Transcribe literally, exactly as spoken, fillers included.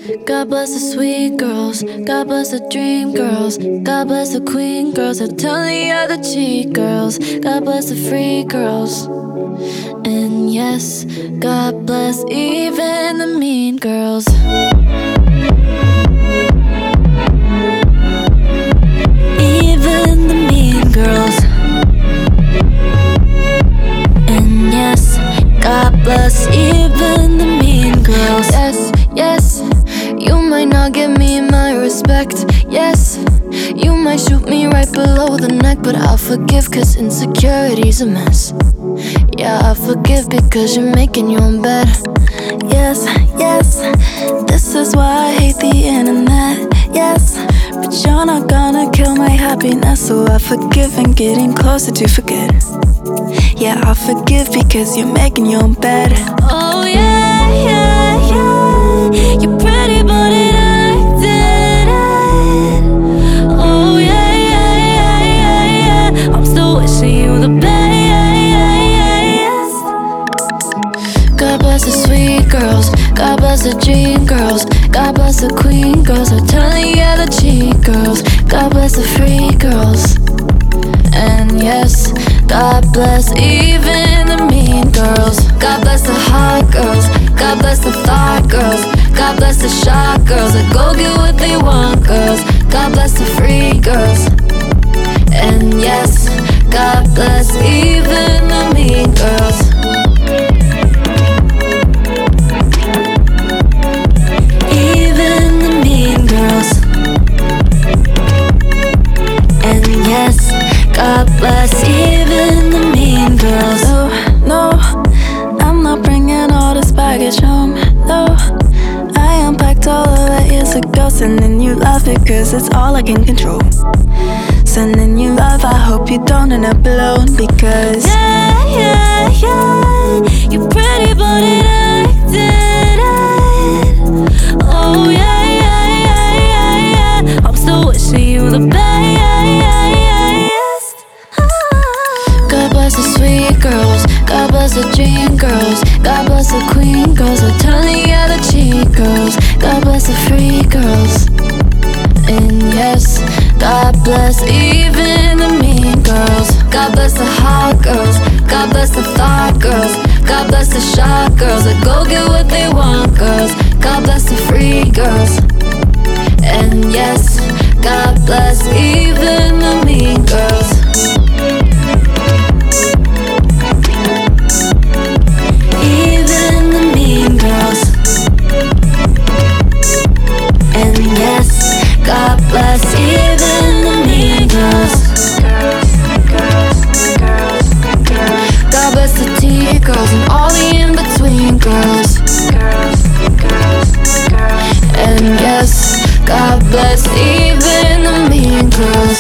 God bless the sweet girls, God bless the dream girls, God bless the queen girls that turn the other cheek girls, God bless the free girls. And yes, God bless even the mean girls. Even the mean girls. And yes, God bless even the mean girls. Yes, yes, you might not give me my respect. Yes, you might shoot me right below the neck, but I'll forgive cause insecurity's a mess. Yeah, I'll forgive because you're making your own bed. Yes, yes, this is why I hate the internet. Yes, but you're not gonna kill my happiness, so I forgive and getting closer to forget. Yeah, I'll forgive because you're making your own bed. Oh yeah, yeah, yeah, you're pretty but it acted it. Oh yeah, yeah, yeah, yeah, yeah, I'm still wishing you the best. God bless the sweet girls, God bless the dream girls, God bless the queen girls that turn the other cheek girls, God bless the free girls. And yes, God bless even the mean girls. God bless the hot girls, God bless the thought girls, God bless the shy girls that go get what they want girls, God bless the free girls. And yes, God bless even the mean girls. Even the mean girls. And yes, God bless even the mean girls. No, no, I'm not bringing all this baggage home. No, I unpacked all of that years ago. Sending you love because it's all I can control. Sending you love, I hope you don't end up alone. Because yeah, yeah, yeah, you're pretty but it acted it. Oh yeah, yeah, yeah, yeah, yeah, I'm still wishing you the best. God bless the sweet girls, God bless the dream girls, God bless the queen girls that turn the other cheek girls, God bless the free girls. And yes, God bless even the mean girls. God bless the hot girls, God bless the thought girls, God bless the shy girls that go get what they want girls, God bless the free girls. And yes, God bless even the mean girls. Even the mean girls. And yes, God bless even the mean girls. God bless the T girls and all the in-between girls. And yes, God bless even the mean girls.